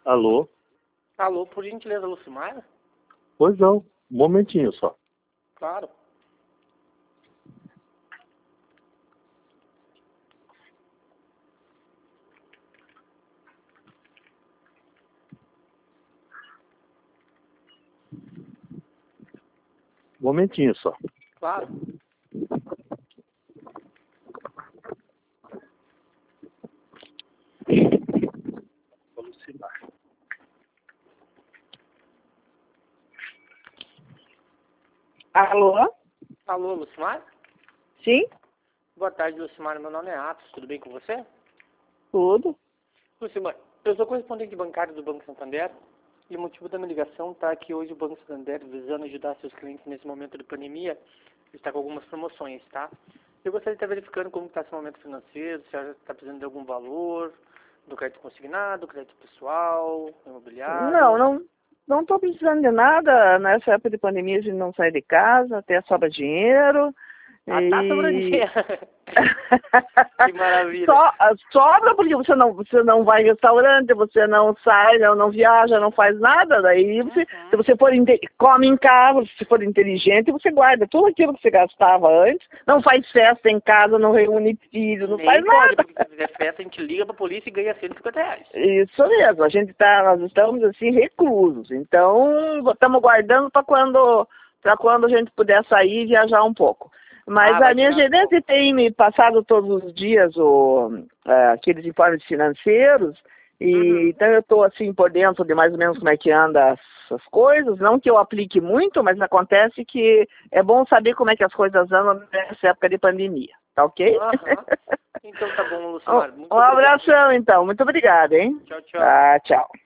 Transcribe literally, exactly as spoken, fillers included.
Alô? Alô, por gentileza, Lucimar? Pois não, um momentinho só. Claro. Um momentinho só. Claro. Lucimar. Alô? Alô, Lucimar? Sim? Boa tarde, Lucimar. Meu nome é Atos. Tudo bem com você? Tudo. Lucimar, eu sou correspondente bancário do Banco Santander e o motivo da minha ligação está que hoje o Banco Santander, visando ajudar seus clientes nesse momento de pandemia, está com algumas promoções, tá? Eu gostaria de estar verificando como está esse momento financeiro, se está precisando de algum valor, do crédito consignado, crédito pessoal, imobiliário. Não, não não estou precisando de nada. Nessa época de pandemia a gente não sai de casa, até sobra dinheiro. Ah, e... tá sobrando dinheiro. Que maravilha. So, sobra porque você não, você não vai em restaurante, você não sai, não, não viaja, não faz nada. Daí você, Uhum. se você for come em casa, se for inteligente, você guarda tudo aquilo que você gastava antes. Não faz festa em casa, não reúne filhos, não Nem faz pode, nada. porque se fizer festa, a gente liga pra polícia e ganha cento e cinquenta reais. Isso mesmo, a gente tá, nós estamos assim reclusos, então estamos guardando para quando, para quando a gente puder sair e viajar um pouco. Mas Ah, a minha viajar um gerente tem me passado todos os dias o, uh, aqueles informes financeiros, e Uhum. então eu estou assim por dentro de mais ou menos como é que anda essas coisas, não que eu aplique muito, mas acontece que é bom saber como é que as coisas andam nessa época de pandemia, tá ok? Aham. Então tá bom, um, Lucimar. Muito um obrigado. abração então, muito obrigada, hein? Tchau, tchau. Tá, tchau.